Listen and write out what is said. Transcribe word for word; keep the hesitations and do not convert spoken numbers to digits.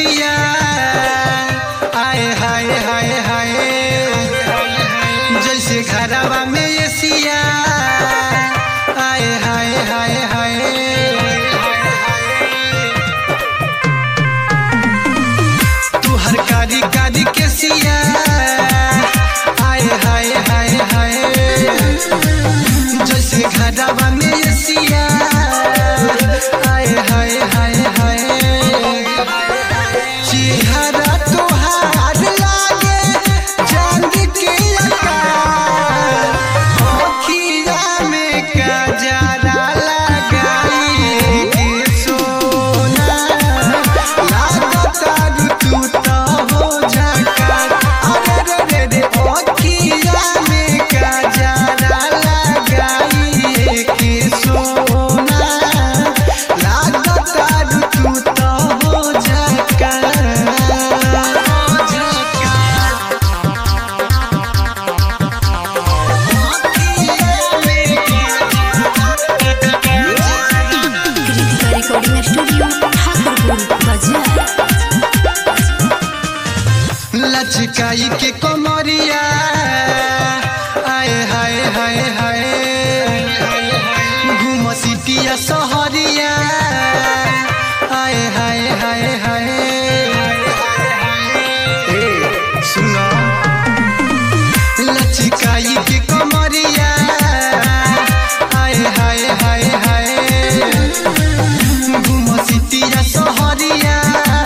केसिया आए हाय हाय हाय जैसे घरवा में एसिया आए हाय हाय हाय तू हर कारी कारी केसिया आए हाय हाय हाय जैसे घरवा में एसिया आए हाय हाय हाय चेहरा तोहार लागे चांद के आकार अखिया में कजरा लगाई के सोना लागता तू तो हो झकार अरे रे रे अखिया में कजरा लगाई के सोना लागता तू तो हो झकार रिकॉर्डिंग स्टूडियो ठाकुरपुर बाजार लचकाई के कमरिया आए हाय हाय हाय घूम सिटिया सहरिया आए हाय हाय हाय सुनो लचकाई के कमरिया आए हाय हाय हाय घूम सिटिया सहरिया